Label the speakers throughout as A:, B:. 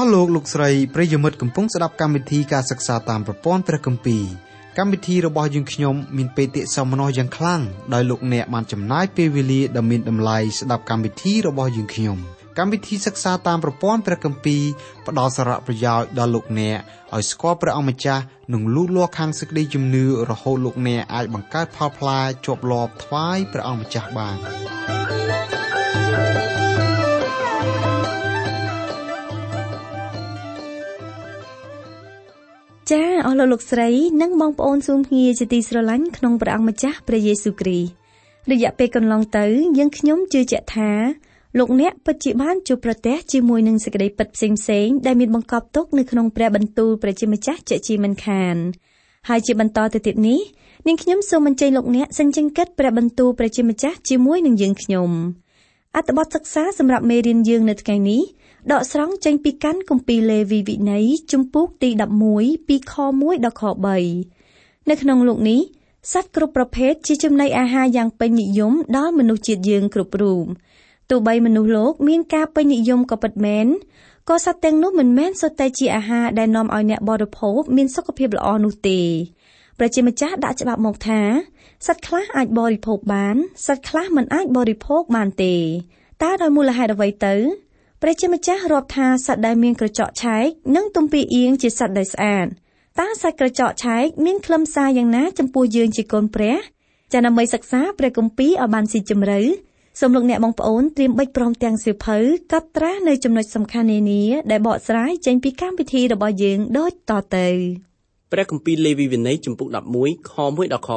A: លោកលោកស្រីប្រិយមិត្តកំពុងស្ដាប់កម្មវិធីការសិក្សាតាមប្រព័ន្ធព្រះគម្ពីរកម្មវិធីរបស់យើងខ្ញុំមានបេតិសោមនស្សយ៉ាងខ្លាំងដោយលោកអ្នកបានចំណាយពេលវេលាដ៏មានតម្លៃស្ដាប់កម្មវិធីរបស់យើងខ្ញុំកម្មវិធីសិក្សាតាមប្រព័ន្ធព្រះគម្ពីរផ្ដល់សារៈប្រយោជន៍ដល់លោកអ្នកឲ្យស្គាល់ព្រះអង្គម្ចាស់និងលូតលាស់ខាងសេចក្តីជំនឿរហូតលោកអ្នកអាចបង្កើតផលផ្លែជាប់លាប់ថ្វាយព្រះអង្គម្ចាស់បាន
B: ចា៎អស់លោកស្រីនិងបងប្អូនស៊ូមងារជាទីស្រឡាញ់ក្នុងព្រះអង្គម្ចាស់ព្រះយេស៊ូវគ្រីស្ទរយៈពេលកន្លងទៅយើងខ្ញុំជឿជាក់ថាលោកអ្នកពិតជាបានជួបប្រទះជាមួយនឹងសេចក្តីពិតផ្សេងៗដែលមានបង្កប់ទុកនៅក្នុងព្រះបន្ទូលព្រះជាម្ចាស់ជាមិនខានហើយជាបន្តទៅទៀតនេះនាងខ្ញុំសូមអញ្ជើញលោកអ្នកសិនជិញកិត្តព្រះបន្ទូលព្រះជាម្ចាស់ជាមួយនឹងយើងខ្ញុំអត្ថបទសិក្សាសម្រាប់មេរៀនយើងនៅថ្ងៃនេះដកស្រង់ចេញពីកាន់គម្ពីរលេវីវិន័យជំពូកទី11ពីខ1ដល់ខ3នៅក្នុងលោកនេះសត្វគ្រប់ប្រភេទជាចំណីអាហារយ៉ាងពេញនិយមដល់មនុស្សជាតិយើងគ្រប់រូបទោះបីមនុស្សលោកមានការពេញនិយមក៏ពិតមែនក៏សត្វទាំងនោះមិនមែនសុទ្ធតែជាអាហារដែលនាំឲ្យអ្នកបរិភោគមានសុខភាពល្អនោះទេព្រះជាម្ចាស់ដាក់ច្បាប់មកថាសត្វខ្លះអាចបរិភោគបានសត្វខ្លះមិនអាចបរិភោគបានទេតើដោយមូលហេតុអ្វីទៅព្រះជាម្ចាស់រាប់ថាសត្វដែលមានក្រចកឆែកនិងទំពាអៀងជាសត្វដែលស្អាតតើសត្វក្រចកឆែកមានខ្លឹមសារយ៉ាងណាចំពោះយើងជាកូនព្រះចា៎ដើម្បីសិក្សាព្រះគម្ពីរឲ្យបានស៊ីជម្រៅសូមលោកអ្នកបងប្អូនត្រៀមបិចព្រមទាំងសៀវភៅកត់ត្រានៅចំណុចសំខាន់នានាដែលបកស្រាយចេញពីកម្មវិធីរបស់យើងដូចតទៅ
C: ព្រះគម្ពីរលេវីវិន័យជំពូក11ខ1ដល់ខ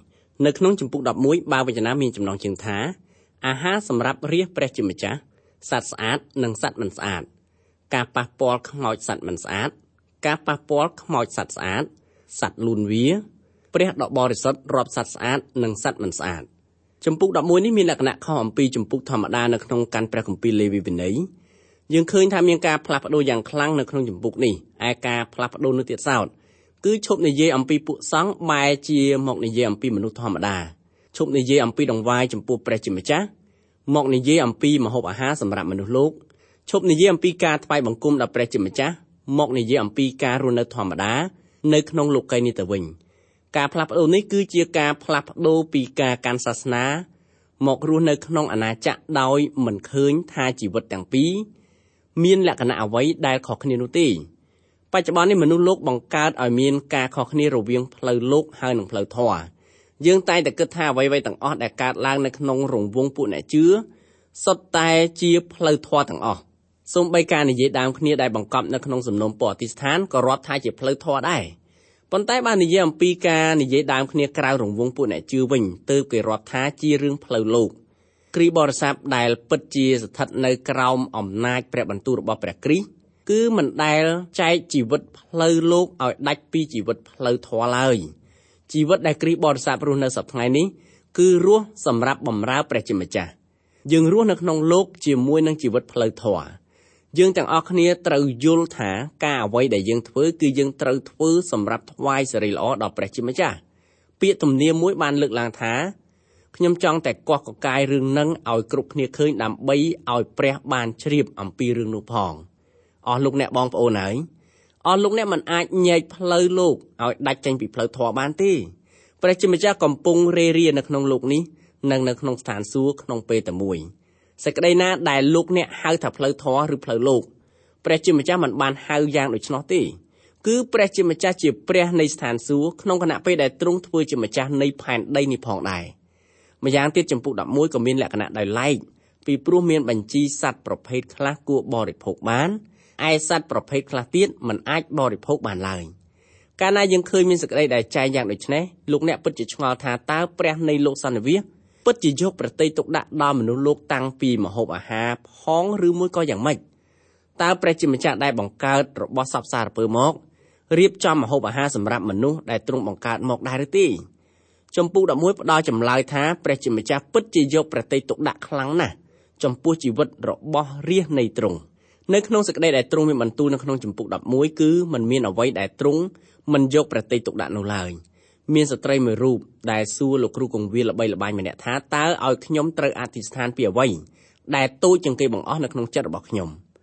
C: 3នៅក្នុងជំពូក11បាវចនាមានចំណងជើងថាអាហារសម្រាប់រាជព្រះជាម្ចាស់សត្វស្អាតនិងសត្វមិនស្អាតការប៉ះពាល់ខ្មោចសត្វមិនស្អាតការប៉ះពាល់ខ្មោចសត្វស្អាតសត្វលូនវាព្រះដ៏បរិសុទ្ធរាប់សត្វស្អាតនិងសត្វមិនស្អាតជំពូក11នេះមានលក្ខណៈខុសអំពីជំពូកធម្មតានៅក្នុងកាន់ព្រះគម្ពីរលេវីវិន័យយើងឃើញថាមានការផ្លាស់ប្ដូរយ៉ាងខ្លាំងនៅក្នុងជំពូកនេះឯការផ្លាស់ប្ដូរនោះទៀតសោតគឺឈប់និយាយអំពីពួកសង្ឃបែរជាមកនិយាយអំពីមនុស្សធម្មតាឈប់និយាយអំពីដង្វាយចំពោះព្រះជាម្ចាស់មកនិយាយអំពីម្ហូបអាហារសម្រាប់មនុស្សលោកឈប់និយាយអំពីការថ្វាយបង្គំដល់ព្រះជាម្ចាស់មកនិយាយអំពីការរស់នៅធម្មតានៅក្នុងលោកីយ៍នេះទៅវិញការផ្លាស់ប្ដូរនេះគឺជាការផ្លាស់ប្ដូរពីការកាន់សាសនាមករស់នៅក្នុងអាណាចក្រដោយមិនឃើញថាជីវិតទាំងពីរមានលក្ខណៈអ្វីដែលខុសគ្នានោះទេបច្ចុប្បន្ននេះមនុស្សលោកបង្កើតឲ្យមានការខុសគ្នារវាងផ្លូវលោកហើយនិងផ្លូវធម៌យើងតែងតែគិតថាអ្វីៗទាំងអស់ដែលកើតឡើងនៅក្នុងរង្វង់ពួកអ្នកជឿសុទ្ធតែជាផ្លូវធម៌ទាំងអស់សូម្បីការនិយាយដើមគ្នាដែលបង្កប់នៅក្នុងសំណុំពរអធិស្ឋានក៏រាប់ថាជាផ្លូវធម៌ដែរប៉ុន្តែបើនិយាយអំពីការនិយាយដើមគ្នាក្រៅរង្វង់ពួកអ្នកជឿវិញទើបគេរាប់ថាជារឿងផ្លូវលោកគ្រីស្ទបរិស័ទដែលពិតជាស្ថិតនៅក្រោមអំណាចព្រះបន្ទូលរបស់ព្រះគ្រីស្ទគឺមិនដែលចែកជីវិតផ្លូវលោកឲ្យដាច់ពីជីវិតផ្លូវធម៌ឡើយជីវិតដែលគ្រីស្ទបរិស័ទរស់នៅសប្តាហ៍ថ្ងៃនេះគឺរស់សម្រាប់បម្រើព្រះជាម្ចាស់យើងរស់នៅក្នុងលោកជាមួយនឹងជីវិតផ្លូវធម៌យើងទាំងអស់គ្នាត្រូវយល់ថាការអ្វីដែលយើងធ្វើគឺយើងត្រូវធ្វើសម្រាប់ថ្វាយសិរីល្អដល់ព្រះជាម្ចាស់ពាក្យទំនាមមួយបានលើកឡើងថាខ្ញុំចង់តែកោះកកាយរឿងនឹងឲ្យគ្រប់គ្នាឃើញដើម្បីឲ្យព្រះបានជ្រាបអំពីរឿងនោះផងអស់លោកអ្នកបងប្អូនហើយអស់លោកអ្នកមិនអាចញែកផ្លូវលោកឲ្យដាច់ចេញពីផ្លូវធម៌បានទេព្រះជាម្ចាស់កំពុងរេរានៅក្នុងលោកនេះនិងនៅក្នុងស្ថានសួគ៌ក្នុងពេលតែមួយសេចក្តីណាដែលលោកអ្នកហៅថាផ្លូវធម៌ឬផ្លូវលោកព្រះជាម្ចាស់មិនបានហៅយ៉ាងដូច្នោះទេគឺព្រះជាម្ចាស់ជាព្រះនៃស្ថានសួគ៌ក្នុងគណៈពេលដែលទ្រង់ធ្វើជាម្ចាស់នៃផែនដីនេះផងដែរម្យ៉ាងទៀតចំពុក11ក៏មានលក្ខណៈដោយឡែកពីព្រោះមានបញ្ជីសត្វប្រភេទខ្លះគួរបរិភោគបានឯសត្វប្រភេទខ្លះទៀតមិនអាចបរិភោគបានឡើយកាលណាយើងឃើញមានសេចក្តីដែលចែងយ៉ាងដូចនេះលោកអ្នកពិតជាឆ្ងល់ថាតើព្រះនៃលោកសន្និវាសពិតជាយកប្រតិទុកដាក់ដល់មនុស្សលោកតាំងពីម្ហូបអាហារផងឬមួយក៏យ៉ាងម៉េចតើព្រះជាម្ចាស់ដែលបង្កើតរបស់សពសារពើមករៀបចំម្ហូបអាហារសម្រាប់មនុស្សដែលទ្រង់បង្កើតមកដែរឬទេចំពុក11ផ្ដល់ចម្លើយថាព្រះជាម្ចាស់ពិតជាយកប្រតិទុកដាក់ខ្លាំងណាស់ចំពោះជីវិតរបស់រាជនៃទ្រង់នៅក្នុងសេចក្តីដែលទ្រង់មានបន្ទូលនៅក្នុងចំពុក11គឺมันមានអ្វីដែលទ្រង់មិនយកប្រតិទុកដាក់នោះឡើយមានស្ត្រីមួយរូបដែលសួរលោកគ្រូកងវិលល្បីល្បាញម្នាក់ថាតើឲ្យខ្ញុំត្រូវអធិស្ឋានពីអ្វីដែលតូចជាងគេបង្អស់នៅក្នុងចិត្តរបស់ខ្ញុំ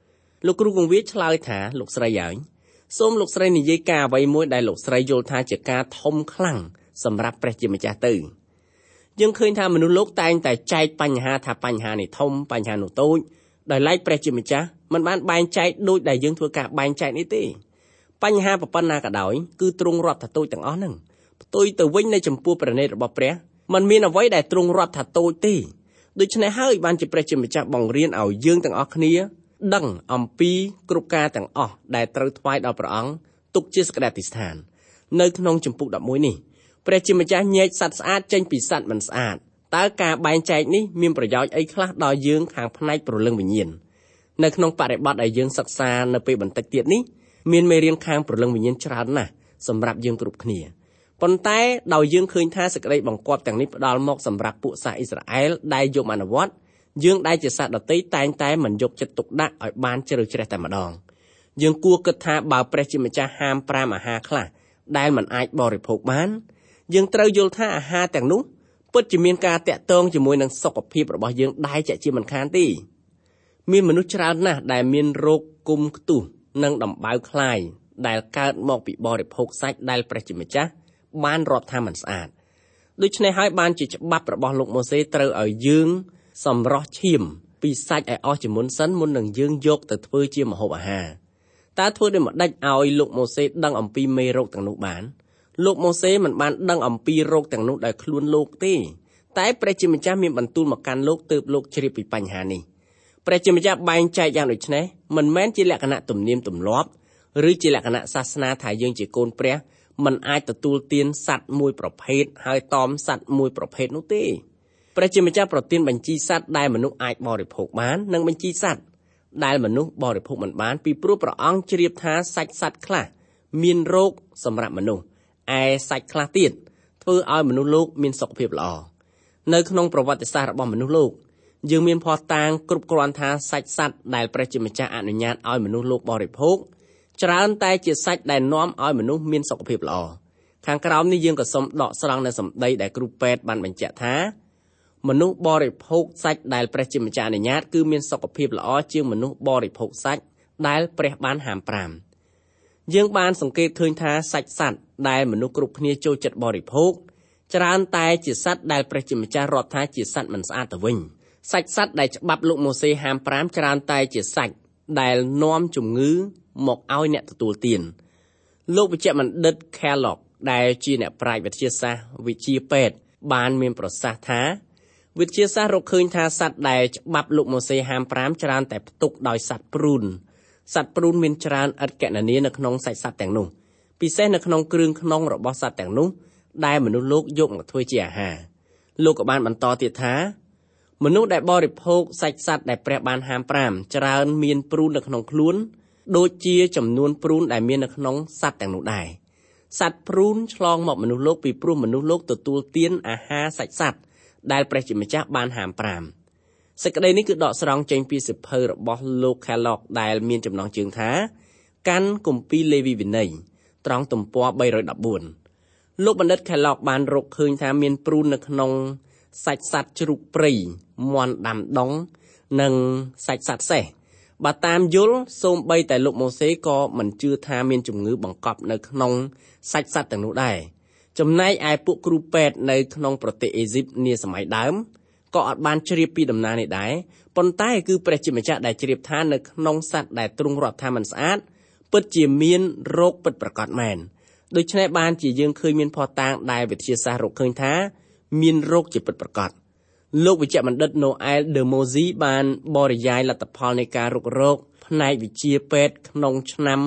C: លោកគ្រូគង្វាឆ្លើយថាលោកស្រីហើយសូមលោកស្រីនិយាយការអ្វីមួយដែលលោកស្រីយល់ថាជាការធំខ្លាំងសម្រាប់ព្រះជាម្ចាស់ទៅយើងឃើញថាមនុស្សលោកតែងតែចែកបញ្ហាថាបញ្ហានេះធំបញ្ហានោះតូចដោយឡែកព្រះជាម្ចាស់មិនបានបែងចែកដូចដែលយើងធ្វើការបែងចែកនេះទេបញ្ហាប៉ុណ្ណាក៏ដោយគឺទ្រង់រាប់ថាតូចទាំងអស់ហ្នឹងផ្ទុយទៅវិញនៃចំពោះព្រះនេតរបស់ព្រះมันមានអ្វីដែលទ្រង់រាប់ថាតូចទេដូច្នេះហើយបានជាព្រះជាម្ចាស់បង្រៀនឲ្យយើងទាំងអស់គ្នាដឹងអំពីគ្រប់ការទាំងអស់ដែលត្រូវថ្វាយដល់ព្រះអង្គទុកជាសក្តិអធិស្ឋាននៅក្នុងជំពូក11នេះព្រះជាម្ចាស់ញែកសត្វស្អាតចេញពីសត្វមិនស្អាតតើការបែងចែកនេះមានប្រយោជន៍អីខ្លះដល់យើងខាងផ្នែកព្រលឹងវិញ្ញាណនៅក្នុងបរិបទដែលយើងសិក្សានៅពេលបន្តិចទៀតនេះមានមេរៀនខាងព្រលឹងវិញ្ញាណច្រើនណាស់សម្រាប់យើងគ្រប់គ្នាប៉ុន្តែដោយយើងឃើញថាសេចក្តីបង្គាប់ទាំងនេះផ្ដល់មកសម្រាប់ពួកសាសអ៊ីស្រាអែលដែលយកអនុវត្តយើងដែលជាសាសដតីតែងតែមិនយកចិត្តទុកដាក់ឲ្យបានជ្រៅជ្រះតែម្ដងយើងគួរគិតថាបើព្រះជាម្ចាស់ហាម5អាហារខ្លះដែលមិនអាចបរិភោគបានយើងត្រូវយល់ថាអាហារទាំងនោះពិតជាមានការតាក់ទងជាមួយនឹងសុខភាពរបស់យើងដែលជាមិនខានទេមានមនុស្សច្រើនណាស់ដែលមានរោគគុំខ្ទុះនិងដំបៅខ្លាយដែលកើតមកពីបរិភោគសាច់ដែលព្រះជាម្ចាស់បានរាប់ថាមិនស្អាតដូច្នេះហើយបានជាច្បាប់របស់លោកម៉ូសេត្រូវឲ្យយើងសម្រោះឈាមពីសាច់ឲ្យអស់ជាមុនសិនមុននឹងយើងយកទៅធ្វើជាម្ហូបអាហារតើធ្វើដូចម្ដេចឲ្យលោកម៉ូសេដឹងអំពីមេរោគទាំងនោះបានលោកម៉ូសេមិនបានដឹងអំពីរោគទាំងនោះដោយខ្លួនលោកទេតែព្រះជាម្ចាស់មានបន្ទូលមកកាន់លោកទើបលោកជ្រាបពីបញ្ហានេះព្រះជាម្ចាស់បែងចែកយ៉ាងដូចនេះមិនមែនជាលក្ខណៈទំនៀមទម្លាប់ឬជាលក្ខណៈសាសនាថាយើងជាកូនព្រះមិនអាចទទួលទានសត្វមួយប្រភេទហើយតមសត្វមួយប្រភេទនោះទេព្រះជាម្ចាស់ប្រទានបញ្ជីសត្វដែលមនុស្សអាចបរិភោគបាននិងបញ្ជីសត្វដែលមនុស្សបរិភោគមិនបានពីព្រោះព្រះអង្គជ្រាបថាសាច់សត្វខ្លះមានរោគសម្រាប់មនុស្សឯសាច់ខ្លះទៀតធ្វើឲ្យមនុស្សលោកមានសុខភាពល្អនៅក្នុងប្រវត្តិសាស្ត្ររបស់មនុស្សលោកយើងមានភស្តុតាងគ្រប់គ្រាន់ថាសាច់សត្វដែលព្រះជាម្ចាស់អនុញ្ញាតឲ្យមនុស្សលោកបរិភោគច្រើនតែជាសាច់ដែលនាំឲ្យមនុស្សមានសុខភាពល្អខាងក្រោមនេះយើងក៏សូមដកស្រង់នៅសម្ដីដែលគ្រូពេទ្យបានបញ្ជាក់ថាមនុស្សបរិភោគសាច់ដែលព្រះជាម្ចាស់អនុញ្ញាតគឺមានសុខភាពល្អជាងមនុស្សបរិភោគសាច់ដែលព្រះបានហាម5យើងបានសង្កេតឃើញថាសាច់សត្វដែលមនុស្សគ្រប់គ្នាចូលចិត្តបរិភោគច្រើនតែជាសត្វដែលព្រះជាម្ចាស់រាប់ថាជាសត្វមិនស្អាតទៅវិញសាច់សត្វដែលច្បាប់លោកម៉ូសេហាម5ច្រើនតែជាសាច់ដែលនាំជំងឺមកឲ្យអ្នកទទួលទានលោកវិជ្ជបណ្ឌិត Kellogg ដែលជាអ្នកប្រាជ្ញវិទ្យាសាស្ត្រវិទ្យាពេទ្យបានមានប្រសាសន៍ថាវិទ្យាសាស្ត្ររកឃើញថាសត្វដែលច្បាប់លោកម៉ូសេហាម5ច្រើនតែផ្ទុកដោយសត្វព្រូនសត្វព្រូនមានច្រើនឥតកណនានៅក្នុងសាច់សត្វទាំងនោះពិសេសនៅក្នុងគ្រឿងក្នុងរបស់សត្វទាំងនោះដែលមនុស្សលោកយកមកធ្វើជាអាហារលោកក៏បានបន្តទៀតថាមនុស្សដែលបរិភោគសាច់សត្វដែលព្រះបានហាម5ច្រើនមានព្រូននៅក្នុងខ្លួនដូចជាចំនួនព្រូនដែលមាននៅក្នុងសត្វទាំងនោះដែរសត្វព្រូនឆ្លងមកមនុស្សលោកពីព្រោះមនុស្សលោកទទួលទានអាហារសាច់សត្វដែលព្រះជាម្ចាស់បានហាម5សេចក្តីនេះគឺដកស្រង់ចេញពីសៀវភៅរបស់លោក Kellogg ដែលមានចំណងជើងថាកាន់គម្ពីរលេវីវិន័យត្រង់ទំព័រ314លោកបណ្ឌិត Kellogg បានរកឃើញថាមានព្រូននៅក្នុងសាច់សត្វជ្រូកព្រៃមាន់ដាំដុងនិងសាច់សត្វសេះបើតាមយល់សូម្បីតែលោកម៉ូសេក៏មិនជឿថាមានជំងឺបង្កប់នៅក្នុងសាច់សត្វទាំងនោះដែរចំណែកឯពួកគ្រូពេទ្យនៅក្នុងប្រទេសអេស៊ីបនាសម័យដើមក៏អត់បានជ្រាបពីដំណើរនេះដែរប៉ុន្តែគឺព្រះជាម្ចាស់ដែលជ្រាបថានៅក្នុងសត្វដែលទ្រង់រាប់ថាមិនស្អាតពិតជាមានរោគពិតប្រាកដមែនដូច្នេះបានជាយើងឃើញមានភស្តុតាងដែលវិទ្យាសាស្ត្ររកឃើញថាមានរោគជាពិតប្រាកដលោកវិជ្ជបណ្ឌិត Noel de Mozy បានបរិយាយលទ្ធផលនៃការរុករកផ្នែកវិទ្យាពេទ្យក្នុងឆ្នាំ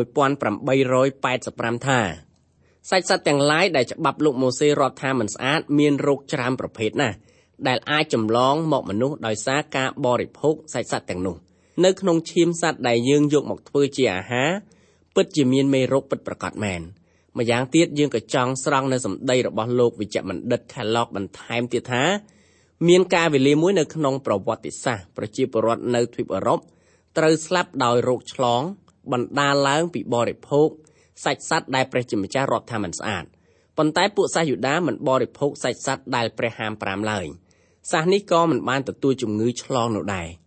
C: 1885ថាសាច់សត្វទាំងឡាយដែលច្បាប់លោកម៉ូសេរាប់ថាមិនស្អាតមានរោគច្រើនប្រភេទណាស់ដែលអាចចម្លងមកមនុស្សដោយសារការបរិភោគសាច់សត្វទាំងនោះនៅក្នុងឈាមសត្វដែលយើងយកមកធ្វើជាអាហារពិតជាមានមេរោគពិតប្រាកដមែនម្យ៉ាងទៀតយើងក៏ចង់ស្រង់នៅសម្ដីរបស់លោកវិជ្ជបណ្ឌិត Kellogg បន្ថែមទៀតថាមានការវេលាមួយនៅក្នុងប្រវត្តិសាស្ត្រប្រជាពលរដ្ឋនៅទ្វីបអឺរ៉ុបត្រូវស្លាប់ដោយរោគឆ្លងបណ្ដាលឡើងពីបរិភោគសាច់សត្វដែលព្រះជាម្ចាស់រាប់ថាមិនស្អាតប៉ុន្តែពួកសាសយូដាមិនបរិភោគសាច់សត្វដែលព្រះហាម5ឡើយសាសនេះក៏មិនបានទទួលជំងឺឆ្លងនោះដែរ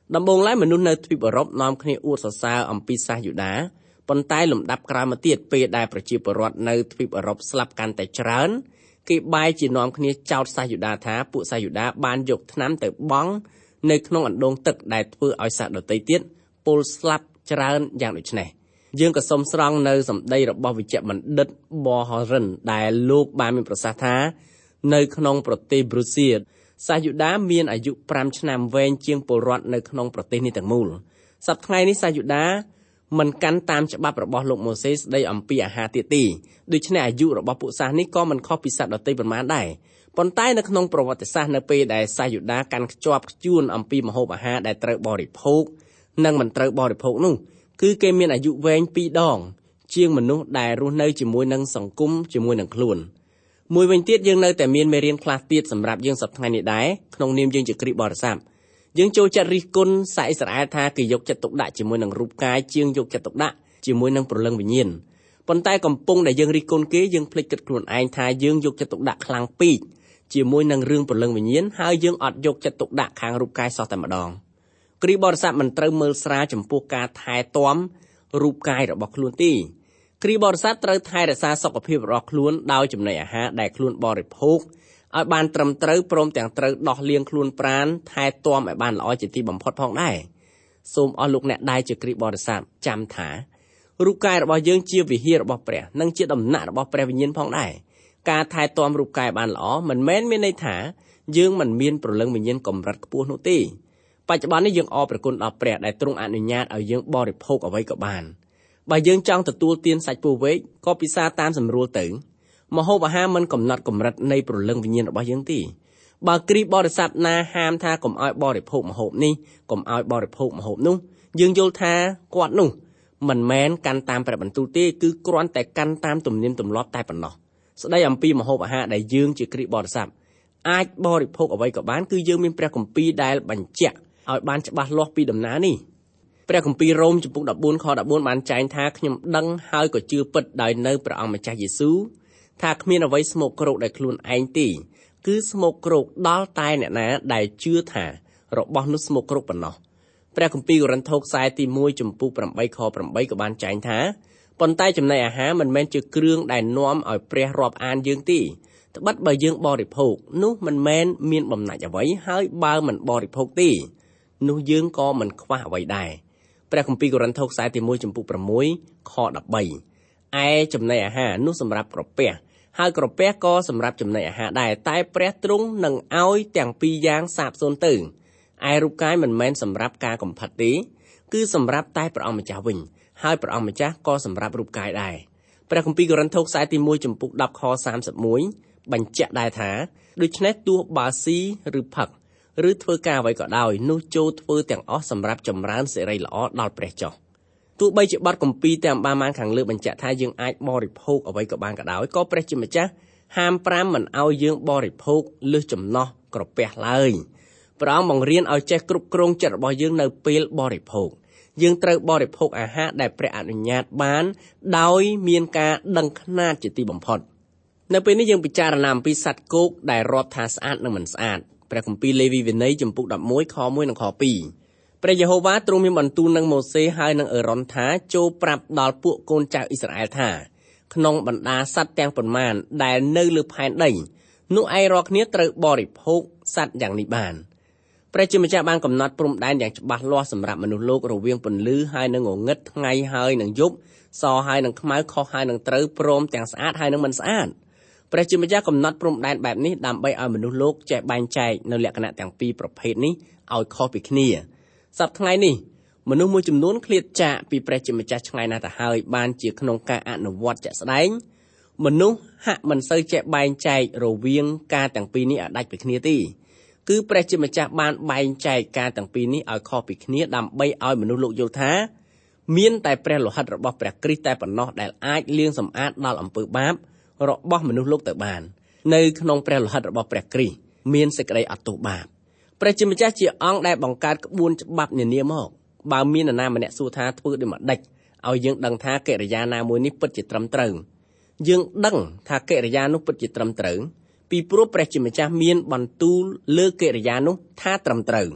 C: ដំបូងឡើយមនុស្សនៅទ្វីបអឺរ៉ុបនាំគ្នាអួតសរសើរអំពីសាសយូដាប៉ុន្តែលំដាប់ក្រោយមកទៀតពេលដែលប្រជាពលរដ្ឋនៅទ្វីបអឺរ៉ុបស្លាប់កាន់តែច្រើនគេបែរជានាំគ្នាចោទសាសយូដាថាពួកសាសយូដាបានយកថ្នាំទៅបង់នៅក្នុងអណ្ដូងទឹកដែលធ្វើឲ្យសាសដទៃទៀតពលស្លាប់ច្រើនយ៉ាងដូចនេះយើងក៏សូមស្រង់នៅសម្ដីរបស់វិជ្ជបណ្ឌិតបហរិនដែលលោកបានមានប្រសាសន៍ថានៅក្នុងប្រទេសប្រូសៀសាសយូដាមានអាយុ5ឆ្នាំវែងជាងពលរដ្ឋនៅក្នុងប្រទេសនេះទាំងមូលសប្តាហ៍ថ្ងៃនេះសាសយូដាមិនកាន់តាមច្បាប់របស់លោកម៉ូសេស្ដីអំពីអាហារទៀតទេដូច្នេះអាយុរបស់ពួកសាសនេះក៏មិនខុសពីសត្វដទៃប៉ុន្មានដែរប៉ុន្តែនៅក្នុងប្រវត្តិសាស្ត្រនៅពេលដែលសាសយូដាកាន់ខ្ជាប់ខ្ជួនអំពីម្ហូបអាហារដែលត្រូវបរិភោគនិងមិនត្រូវបរិភោគនោះគឺគេមានអាយុវែង2ដងជាងមនុស្សដែលរស់នៅជាមួយនឹងសង្គមជាមួយនឹងខ្លួនមួយវិញទៀតយើងនៅតែមានមេរៀនខ្លះទៀតសម្រាប់យើងសប្តាហ៍នេះដែរក្នុងនាមយើងជាគ្រីស្ទបរិស័ទយើងចូលចិត្តរិះគន់សាសអ៊ីស្រាអែលថាគេយកចិត្តទុកដាក់ជាមួយនឹងរូបកាយជាងយកចិត្តទុកដាក់ជាមួយនឹងព្រលឹងវិញ្ញាណប៉ុន្តែកំពុងដែលយើងរិះគន់គេយើងភ្លេចគិតខ្លួនឯងថាយើងយកចិត្តទុកដាក់ខ្លាំងពេកជាមួយនឹងរឿងព្រលឹងវិញ្ញាណហើយយើងអត់យកចិត្តទុកដាក់ខាងរូបកាយសោះតែម្ដងគ្រីស្ទបរិស័ទមិនត្រូវមើលស្រាលចំពោះការថែទាំរូបកាយរបស់ខ្លួនទេគ្រីស្ទបរិស័ទត្រូវថែរក្សាសុខភាពរបស់ខ្លួនដោយចំណីអាហារដែលខ្លួនបរិភោគឲ្យបានត្រឹមត្រូវព្រមទាំងត្រូវដោះលាងខ្លួនប្រាណថែទាំឲ្យបានល្អជាទីបំផុតផងដែរសូមអស់លោកអ្នកដែលជាគ្រីស្ទបរិស័ទចាំថារូបកាយរបស់យើងជាវិហាររបស់ព្រះនិងជាដំណាក់របស់ព្រះវិញ្ញាណផងដែរការថែទាំរូបកាយបានល្អមិនមែនមានន័យថាយើងមិនមានព្រលឹងវិញ្ញាណកម្រិតខ្ពស់នោះទេបច្ចុប្បន្ននេះយើងអរព្រគុណដល់ព្រះដែលទ្រង់អនុញ្ញាតឲ្យយើងបរិភោគអ្វីក៏បានបើយើងចង់ទទួលទានសាច់ពស់វែកក៏ពិសាតាមសម្រួលទៅម្ហូបអាហារមិនកំណត់កម្រិតនៃព្រលឹងវិញ្ញាណរបស់យើងទេបើគ្រីស្ទបរិស័ទណាហាមថាកុំឲ្យបរិភោគម្ហូបនេះកុំឲ្យបរិភោគម្ហូបនោះយើងយល់ថាគាត់នោះមិនមែនកាន់តាមព្រះបន្ទូលទេគឺគ្រាន់តែកាន់តាមទំនៀមទម្លាប់តែប៉ុណ្ណោះស្ដីអំពីម្ហូបអាហារដែលយើងជាគ្រីស្ទបរិស័ទអាចបរិភោគអ្វីក៏បានគឺយើងមានព្រះគម្ពីរដែលបញ្ជាក់ឲ្យបានច្បាស់លាស់ពីដំណើរនេះព្រះគម្ពីររ៉ូមចំពុក14ខ14បានចែងថាខ្ញុំដឹងហើយក៏ជឿពិតដោយនៅព្រះអង្គម្ចាស់យេស៊ូវថាគ្មានអ្វីស្មោកគ្រោកដោយខ្លួនឯងទេគឺស្មោកគ្រោកដល់តែអ្នកណាដែលជឿថារបស់នោះស្មោកគ្រោកប៉ុណ្ណោះព្រះគម្ពីរកូរិនថូសខ្សែទី1ចំពុក8ខ8ក៏បានចែងថាប៉ុន្តែចំណីអាហារមិនមែនជាគ្រឿងដែលនាំឲ្យព្រះរាប់អានយើងទេត្បិតបើយើងបរិភោគនោះមិនមែនមានបំណាច់អ្វីហើយបើមិនបរិភោគទេនោះយើងក៏មិនខ្វះអ្វីដែរព្រះគម្ពីរកូរិនថូសខ្សែទី1ចំពុក6ខ13ឯចំណីអាហារនោះសម្រាប់ក្រពះហើយក្រពះក៏សម្រាប់ចំណីអាហារដែរតែព្រះទ្រង់នឹងឲ្យទាំងពីរយ៉ាងសាបសូន្យទៅឯរូបកាយមិនមែនសម្រាប់ការកំផិតទេគឺសម្រាប់តែព្រះអង្គម្ចាស់វិញហើយព្រះអង្គម្ចាស់ក៏សម្រាប់រូបកាយដែរព្រះគម្ពីរកូរិនថូសខ្សែទី1ចំពុក10ខ31បញ្ជាក់ដែរថាដូច្នេះទោះបើស៊ីឬផឹកឬធ្វើការអ្វីក៏ដោយនោះចូលធ្វើទាំងអស់សម្រាប់ចម្រើនសិរីល្អដល់ព្រះចុះទោះបីជាបទគម្ពីរទាំងបានខាងលើបញ្ជាក់ថាយើងអាចបរិភោគអ្វីក៏បានក៏ដោយក៏ព្រះជាម្ចាស់ហាម5មិនឲ្យយើងបរិភោគលើសចំណោះក្រពះឡើយព្រះអង្គបង្រៀនឲ្យចេះគ្រប់គ្រងចិត្តរបស់យើងនៅពេលបរិភោគយើងត្រូវបរិភោគអាហារដែលព្រះអនុញ្ញាតបានដោយមានការដឹងខ្នាតជាទីបំផុតនៅពេលនេះយើងពិចារណាអំពីសត្វគោកដែលរាប់ថាស្អាតនិងមិនស្អាតព្រះគម្ពីរលេវីវិន័យចំពុក11ខ1និងខ2ព្រះយេហូវ៉ាទ្រង់មានបន្ទូលនឹងម៉ូសេហើយនឹងអេរ៉ុនថាចូលប្រាប់ដល់ពួកកូនចៅអ៊ីស្រាអែលថាក្នុងបណ្ដាសត្វទាំងប៉ុន្មានដែលនៅលើផែនដីនោះឯងរាល់គ្នាត្រូវបរិភោគសត្វយ៉ាងនេះបានព្រះជាម្ចាស់បានកំណត់ព្រំដែនយ៉ាងច្បាស់លាស់សម្រាប់មនុស្សលោករវាងពន្លឺហើយនឹងងងឹតថ្ងៃហើយនឹងយប់សហើយនឹងខ្មៅខុសហើយនឹងត្រូវព្រមទាំងស្អាតហើយនឹងមិនស្អាតព្រះជាម្ចាស់កំណត់ព្រំដែនបែបនេះដើម្បីឲ្យមនុស្សលោកចេះបែងចែកនៅលក្ខណៈទាំងពីរប្រភេទនេះឲ្យខុសពីគ្នាសប្តាហ៍ថ្ងៃនេះមនុស្សមួយចំនួនឃ្លាតចាកពីព្រះជាម្ចាស់ឆ្ងាយណាស់ទៅហើយបានជាក្នុងការអនុវត្តជាក់ស្ដែងមនុស្សហាក់មិនសូវចេះបែងចែករវាងការទាំងពីរនេះឲ្យដាច់ពីគ្នាទេគឺព្រះជាម្ចាស់បានបែងចែកការទាំងពីរនេះឲ្យខុសពីគ្នាដើម្បីឲ្យមនុស្សលោកយល់ថាមានតែព្រះលោហិតរបស់ព្រះគ្រីស្ទតែប៉ុណ្ណោះដែលអាចលាងសម្អាតដល់អំពើបាបរបស់មនុស្សលោកទៅបាននៅក្នុងព្រះលោហិតរបស់ព្រះគ្រីស្ទមានសេចក្តីអត់ទោសបាបព្រះជាម្ចាស់ជាអង្គដែលបង្កើតក្បួនច្បាប់នានាមកបើមាននរណាម្នាក់សួរថាធ្វើដូចម្ដេចឲ្យយើងដឹងថាកិរិយាណាមួយនេះពិតជាត្រឹមត្រូវយើងដឹងថាកិរិយានោះពិតជាត្រឹមត្រូវពីព្រោះព្រះជាម្ចាស់មានបន្ទូលលើកិរិយានោះថាត្រឹមត្រូវ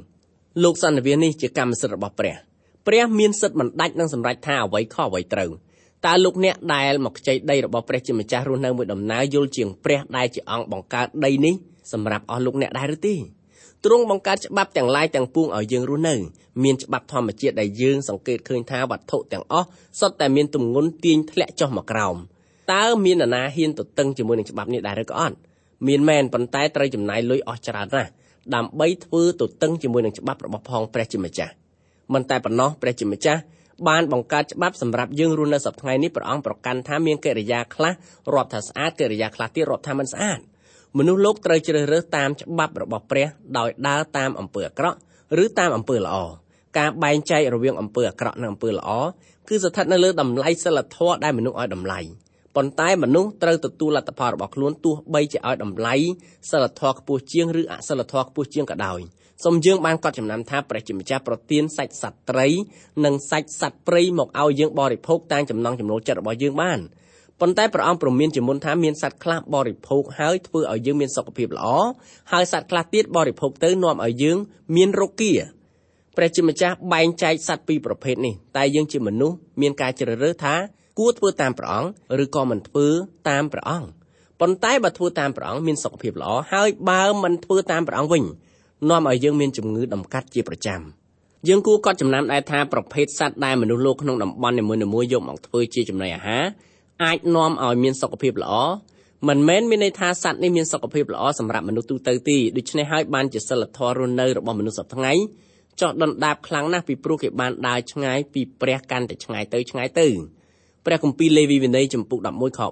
C: លោកសន្និវាសនេះជាកម្មសិទ្ធិរបស់ព្រះមានសិទ្ធិមិនដាច់នឹងសម្រេចថាអ្វីខុសអ្វីត្រូវតើលោកអ្នកដែលមកខ្ចីដីរបស់ព្រះជាម្ចាស់រស់នៅមួយដំណើរយល់ជាងព្រះដែលជាអង្គបង្កើតដីនេះសម្រាប់អស់លោកអ្នកដែរឬទេទ្រង់បង្កើតច្បាប់ទាំងឡាយទាំងពួងឲ្យយើងរស់នៅមានច្បាប់ធម្មជាតិដែលយើងសង្កេតឃើញថាវត្ថុទាំងអស់សុទ្ធតែមានទម្ងន់ទាញធ្លាក់ចុះមកក្រោមតើមាននរណាហ៊ានទទឹងជាមួយនឹងច្បាប់នេះដែរឬក៏អត់មានមែនប៉ុន្តែត្រូវចំណាយលុយអស់ច្រើនណាស់ដើម្បីធ្វើទទឹងជាមួយនឹងច្បាប់របស់ផងព្រះជាម្ចាស់មិនតែប៉ុណ្ណោះព្រះជាម្ចាស់បានបង្កើតច្បាប់សម្រាប់យើងរស់នៅសប្តាហ៍នេះព្រះអង្គប្រកាន់ថាមានកិរិយាខ្លះរាប់ថាស្អាតកិរិយាខ្លះទៀតរាប់ថាមិនស្អាតមនុស្សលោកត្រូវជ្រើសរើសតាមច្បាប់របស់ព្រះដោយដើរតាមអំពើអាក្រក់ឬតាមអំពើល្អការបែងចែករវាងអំពើអាក្រក់និងអំពើល្អគឺស្ថិតនៅលើតម្លៃសិលធម៌ដែលមនុស្សឲ្យតម្លៃប៉ុន្តែមនុស្សត្រូវទទួលលទ្ធផលរបស់ខ្លួនទោះបីជាឲ្យតម្លៃសិលធម៌ខ្ពស់ជាងឬអសិលធម៌ខ្ពស់ជាងក៏ដោយសូមយើងបានកត់ចំណាំថាព្រះជាម្ចាស់ប្រទានសាច់សត្វត្រីនិងសាច់សត្វព្រៃមកឲ្យយើងបរិភោគតាមចំណង់ចំណូលចិត្តរបស់យើងបានប៉ុន្តែព្រះអង្គព្រមានជាមុនថាមានសត្វខ្លះបរិភោគហើយធ្វើឲ្យយើងមានសុខភាពល្អហើយសត្វខ្លះទៀតបរិភោគទៅនាំឲ្យយើងមានរោគាព្រះជាម្ចាស់បែងចែកសត្វពីរប្រភេទនេះតែយើងជាមនុស្សមានការជ្រើសរើសថាគួរធ្វើតាមព្រះអង្គឬក៏មិនធ្វើតាមព្រះអង្គប៉ុន្តែបើធ្វើតាមព្រះអង្គមានសុខភាពល្អហើយបើមិនធ្វើតាមព្រះអង្គវិញនាំឲ្យយើងមានជំងឺដំកាត់ជាប្រចាំយើងគួរកត់ចំណាំដែរថាប្រភេទសត្វដែលមនុស្សលោកក្នុងតំបន់នីមួយៗយកមកធ្វើជាចំណីអាហារអាចនាំឲ្យមានសុខភាពល្អមិនមែនមានន័យថាសត្វនេះមានសុខភាពល្អសម្រាប់មនុស្សទូទៅទេដូច្នេះហើយបានជាសិលធម៌រស់នៅរបស់មនុស្សសពថ្ងៃចោះដុនដាបខ្លាំងណាស់ពីព្រោះគេបានដើរឆ្ងាយពីព្រះកាន់តែឆ្ងាយទៅព្រះគម្ពីរលេវីវិន័យចំពុក11ខ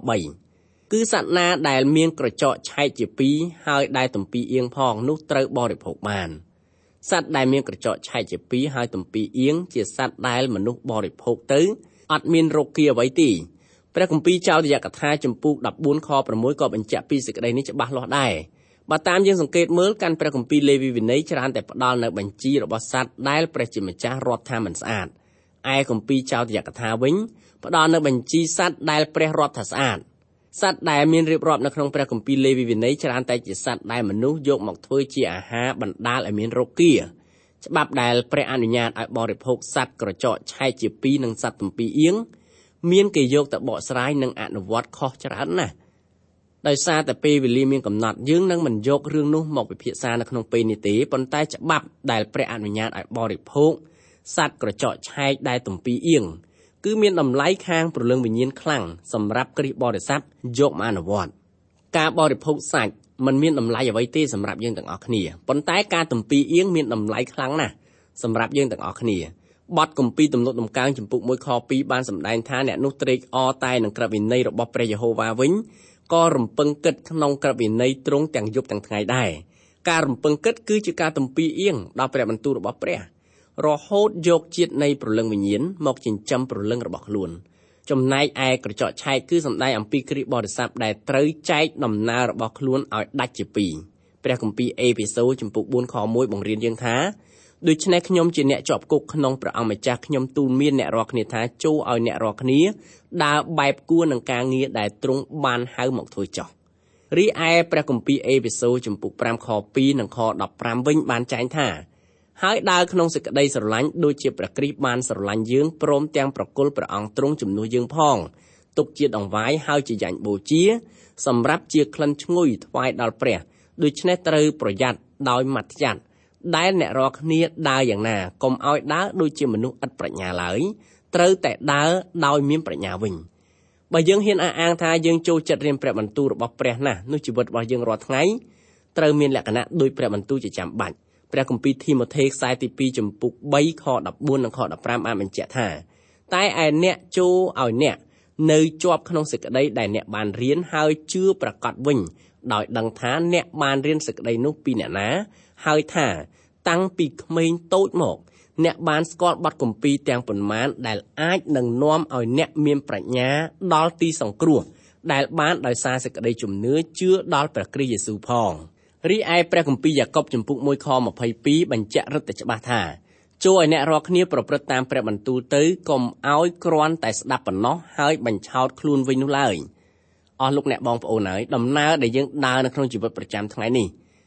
C: 3គឺសត្វណាដែលមានក្រចកឆែកជាពីរហើយដែលទំពីអៀងផងនោះត្រូវបរិភោគបានសត្វដែលមានក្រចកឆែកជាពីរហើយទំពីអៀងជាសត្វដែលមនុស្សបរិភោគទៅអត់មានរោគាអ្វីទេព្រះគម្ពីរចោទយកថាចំពុក14ខ6ក៏បញ្ជាក់ពីសេចក្តីនេះច្បាស់លាស់ដែរបើតាមយើងសង្កេតមើលកាន់ព្រះគម្ពីរលេវីវិន័យច្រើនតែផ្ដល់នៅបញ្ជីរបស់សត្វដែលព្រះជាម្ចាស់រាប់ថាមិនស្អាតឯគម្ពីរចោទយកថាវិញផ្ដល់នៅបញ្ជីសត្វដែលព្រះរាប់ថាស្អាតសត្វដែលមានរៀបរាប់នៅក្នុងព្រះគម្ពីរលេវីវិន័យច្រើនតែជាសត្វដែលមនុស្សយកមកធ្វើជាអាហារបណ្ដាលឲ្យមានរោគាច្បាប់ដែលព្រះអនុញ្ញាតឲ្យបរិភោគសត្វក្រចកឆែកជាពីរនិងសត្វទំពីអៀងមានគេយកទៅបកស្រាយនិងអនុវត្តខុសច្រើនណាស់ដោយសារតែពេលវេលាមានកំណត់យើងនឹងមិនយករឿងនោះមកពិភាក្សានៅក្នុងពេលនេះទេប៉ុន្តែច្បាប់ដែលព្រះអនុញ្ញាតឲ្យបរិភោគសត្វក្រចកឆែកដែលទំពីអៀងគឺមានតម្លៃខាងព្រលឹងវិញ្ញាណខ្លាំងសម្រាប់គ្រិស្តបរិស័ទយកមកអនុវត្តការបរិភោគសាច់មិនមានតម្លៃអ្វីទេសម្រាប់យើងទាំងអស់គ្នាប៉ុន្តែការទំពីអៀងមានតម្លៃខ្លាំងណាស់សម្រាប់យើងទាំងអស់គ្នាបទគម្ពីរទំនុកដំកើងចំពុក1ខ2បានសម្ដែងថាអ្នកនោះត្រេកអរតែនឹងក្រឹតវិន័យរបស់ព្រះយេហូវ៉ាវិញក៏រំពឹងគិតក្នុងក្រឹតវិន័យទ្រង់ទាំងយប់ទាំងថ្ងៃដែរការរំពឹងគិតគឺជាការទំពីអៀងដល់ព្រះបន្ទូលរបស់ព្រះរហូតយកជាតិនៃព្រលឹងវិញ្ញាណមកចិញ្ចឹមព្រលឹងរបស់ខ្លួនចំណែកឯក្រចកឆែកគឺសម្ដែងអំពីគ្រិស្តបរិស័ទដែលត្រូវចែកដំណើររបស់ខ្លួនឲ្យដាច់ជាពីរព្រះគម្ពីរអេភេសូចំពុក4ខ1បង្រៀនយើងថាដូច្នេះខ្ញុំជាអ្នកជាប់គុកក្នុងព្រះអង្គម្ចាស់ខ្ញុំទូលមានអ្នករាល់គ្នាថាចូលឲ្យអ្នករាល់គ្នាដើរបែបគួរនឹងការងារដែលទ្រង់បានហៅមកធ្វើចោះរីឯព្រះគម្ពីរអេភេសូចំពុក5ខ2និងខ15វិញបានចែងថាហើយដើរក្នុងសេចក្តីស្រឡាញ់ដូចជាព្រះគ្រីស្ទបានស្រឡាញ់យើងព្រមទាំងប្រគល់ព្រះអង្គទ្រង់ជំនួសយើងផងទុកជាដង្វាយហើយជាយ៉ាញ់បូជាសម្រាប់ជាក្លិនឈ្ងុយថ្វាយដល់ព្រះដូច្នេះត្រូវប្រយ័ត្នដោយម៉ាត់យ៉ាត់ដែលអ្នករាល់គ្នាដើរយ៉ាងណាកុំឲ្យដើរដូចជាមនុស្សឥតប្រាជ្ញាឡើយត្រូវតែដើរដោយមានប្រាជ្ញាវិញបើយើងហ៊ានអះអាងថាយើងចូលចិត្តរៀនព្រះបន្ទូលរបស់ព្រះណាស់នោះជីវិតរបស់យើងរាល់ថ្ងៃត្រូវមានលក្ខណៈដូចព្រះបន្ទូលជាចាំបាច់ព្រះគម្ពីរធីម៉ូថេខ្សែទី2ចំពុក3ខ14និងខ15បានបញ្ជាក់ថាតែឯអ្នកចូលឲ្យអ្នកនៅជាប់ក្នុងសេចក្តីដែលអ្នកបានរៀនហើយជឿប្រកបវិញដោយដឹងថាអ្នកបានរៀនសេចក្តីនោះពីអ្នកណាហើយថាតាំងពីក្មេងតូចមកអ្នកបានស្គាល់បទគម្ពីរទាំងប៉ុន្មានដែលអាចនឹងនាំឲ្យអ្នកមានប្រាជ្ញាដល់ទីសង្គ្រោះដែលបានដោយសារសេចក្តីជំនឿជឿដល់ព្រះគ្រីស្ទយេស៊ូវផងរីឯព្រះគម្ពីរយ៉ាកុបចំពុក1ខ22បញ្ជាក់រឹតតែច្បាស់ថាចូលឲ្យអ្នករាល់គ្នាប្រព្រឹត្តតាមព្រះបន្ទូលទៅកុំឲ្យគ្រាន់តែស្ដាប់ប៉ុណ្ណោះហើយបញ្ឆោតខ្លួនវិញនោះឡើយអស់លោកអ្នកបងប្អូនហើយដំណើរដែលយើងដើរនៅក្នុងជីវិតប្រចាំថ្ងៃនេះ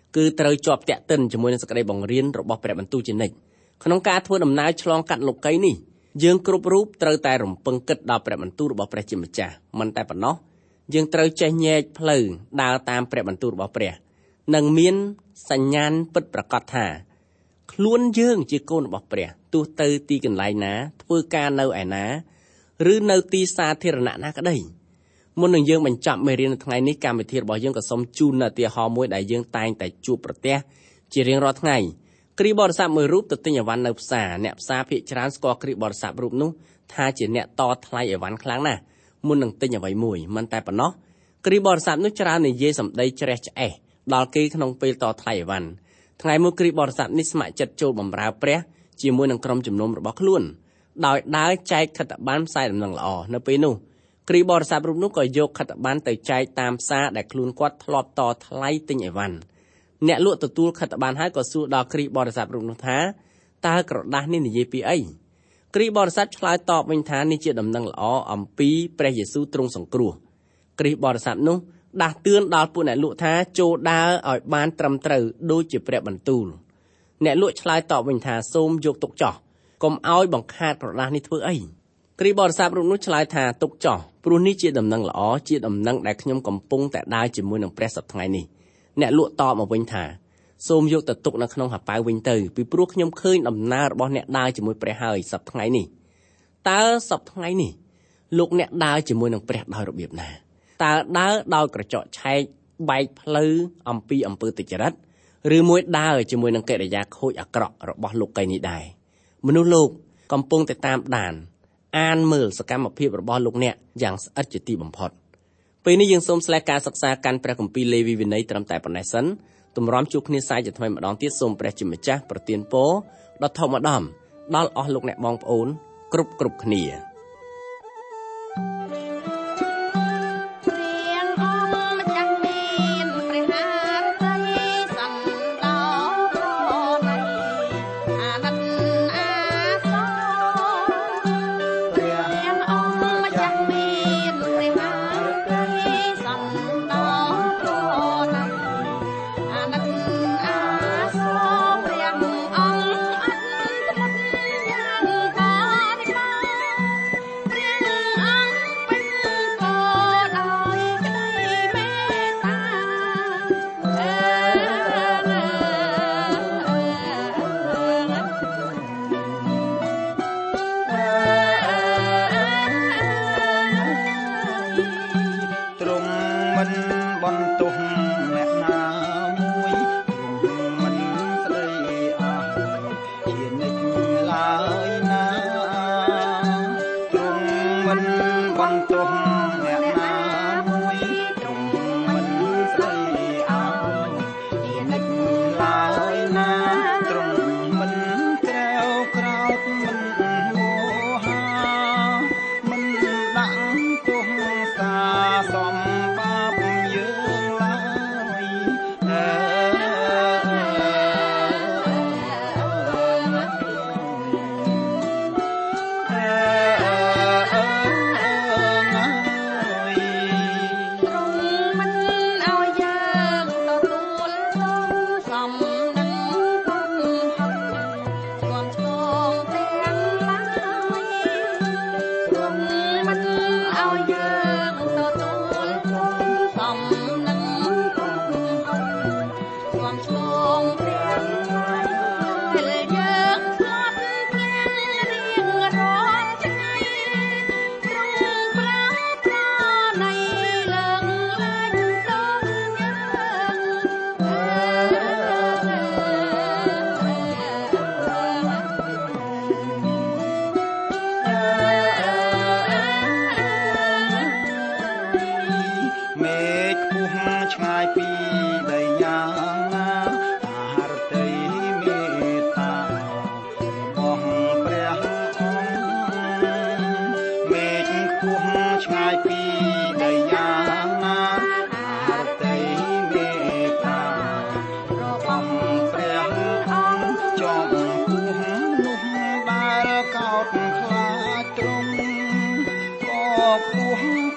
C: គឺត្រូវជាប់តាក់ទិនជាមួយនឹងសេចក្តីបង្រៀនរបស់ព្រះបន្ទូលជានិច្ចក្នុងការធ្វើដំណើរឆ្លងកាត់លោកីយ៍នេះយើងគ្រប់រូបត្រូវតែរំពឹងគិតដល់ព្រះបន្ទូលរបស់ព្រះជាម្ចាស់មិនតែប៉ុណ្ណោះយើងត្រូវចេះញែកផ្លូវដើរតាមព្រះបន្ទូលរបស់ព្រះនិងមានសញ្ញាណពិតប្រាកដថាខ្លួនយើងជាកូនរបស់ព្រះទោះទៅទីកន្លែងណាធ្វើការនៅឯណាឬនៅទីសាធារណៈណាក្តីមុននឹងយើងបញ្ចប់មេរៀននៅថ្ងៃនេះកម្មវិធីរបស់យើងក៏សូមជូននូវឧទាហរណ៍មួយដែលយើងតែងតែជួបប្រទះជារៀងរាល់ថ្ងៃគ្រីស្ទបរិស័ទមួយរូបទៅទិញអីវ៉ាន់នៅផ្សារអ្នកផ្សារភាគច្រើនស្គាល់គ្រីស្ទបរិស័ទរូបនោះថាជាអ្នកតថ្លៃអីវ៉ាន់ខ្លាំងណាស់មុននឹងទិញអ្វីមួយមិនតែប៉ុណ្ណោះគ្រីស្ទបរិស័ទនោះច្រើននិយាយសម្ដីច្រេះឆ្អេះដល់គេក្នុងពេលតថ្លៃអីវ៉ាន់ថ្ងៃមួយគ្រីស្ទបរិស័ទនេះស្ម័គ្រចិត្តចូលបម្រើព្រះជាមួយនឹងក្រុមជំនុំរបស់ខ្លួនដោយដើរចែកខិត្តប័ណ្ណផ្សាយដំណឹងល្អនៅពេលនោះគ្រីស្ទបរិស័ទរូបនោះក៏យកខិត្តប័ណ្ណទៅចែកតាមផ្សារដែលខ្លួនគាត់ធ្លាប់តថ្លៃទិញអីវ៉ាន់អ្នកលក់ទទួលខិត្តប័ណ្ណហើយក៏សួរដល់គ្រីស្ទបរិស័ទរូបនោះថាតើក្រដាស់នេះនិយាយពីអីគ្រីស្ទបរិស័ទឆ្លើយតបវិញថានេះជាដំណឹងល្អអំពីព្រះយេស៊ូវទ្រង់សង្គ្រោះគ្រីស្ទបរិស័ទនោះដាស់តឿនដល់ពួកអ្នកលក់ថាចូលដើរឲ្យបានត្រឹមត្រូវដូចជាព្រះបន្ទូលអ្នកលក់ឆ្លើយតបវិញថាសូមយកទុកចោះកុំឲ្យបង្ខាតក្រដាស់នេះធ្វើអីគ្រីស្ទបរិស័ទរូបនោះឆ្លើយថាទុកចោះព្រោះនេះជាដំណឹងល្អជាដំណឹងដែលខ្ញុំកំពុងតែដើរជាមួយនឹងព្រះសប្តាហ៍ថ្ងៃនេះអ្នកលក់តបមកវិញថាសូមយកទៅទុកនៅក្នុងហប៉ៅវិញទៅពីព្រោះខ្ញុំឃើញដំណើររបស់អ្នកដើរជាមួយព្រះហើយសប្តាហ៍ថ្ងៃនេះតើសប្តាហ៍ថ្ងៃនេះលោកអ្នកដើរជាមួយនឹងព្រះដោយរបៀបណាតើដើរដោយក្រចកឆែកបែកផ្លូវអំពីអំពើទុច្ចរិតឬមួយដើរជាមួយនឹងកិរិយាខូចអាក្រក់របស់លោកីយ៍នេះដែរមនុស្សលោកកំពុងតែតាមដានអានមើលសកម្មភាពរបស់លោកអ្នកយ៉ាងស្អិតជាទីបំផុតពេលនេះយើងសូមស្លេះការសិក្សាកាន់ព្រះគម្ពីរលេវីវិន័យត្រឹមតែប៉ុណ្ណេះសិនទម្រាំជួបគ្នាសាយជាថ្មីម្ដងទៀតសូមព្រះជាម្ចាស់ប្រទានពរដល់ធម្មម្ដងដល់អស់លោកអ្នកបងប្អូនគ្រប់គ្នា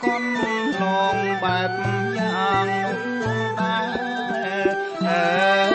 D: បែបយ៉ាងនោះដែរ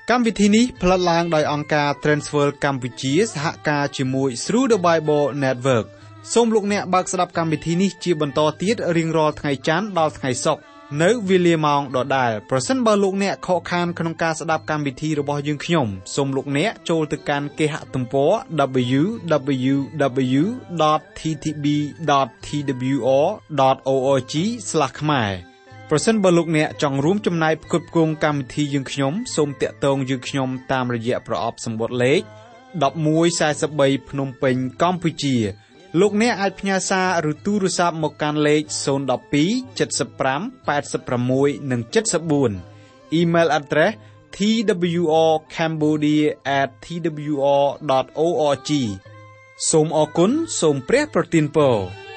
A: កម្មវិធីនេះផ្លាត់ឡើងដោយអង្គការ Transfer កម្ពុជាសហការជាមួយ Through the Bible Network សូមលោកអ្នកបើកស្ដាប់កម្មវិធីនេះជាបន្តទៀតរៀងរាល់ថ្ងៃច័ន្ទដល់ថ្ងៃសុក្រនៅវេលាម៉ោងដដែលប្រសិនបើលោកអ្នកខកខានក្នុងការស្ដាប់កម្មវិធីរបស់យើងខ្ញុំសូមលោកអ្នកចូលទៅកាន់គេហទំព័រ www.ttb.twr.org/ ខ្មែរប្រសិនបើលោកអ្នកចង់រួមចំណែកផ្គត់ផ្គង់កម្មវិធីយើងខ្ញុំសូមតាក់ទងយើងខ្ញុំតាមរយៈប្រអប់សម្បត្តិលេខ1143ភ្នំពេញកម្ពុជាលោកអ្នកអាចផ្ញើសារឬទូរស័ព្ទមកកាន់លេខ012 75 86 និង 74 Email address twrcambodia@twr.org សូមអរគុណសូមព្រះប្រទានពរ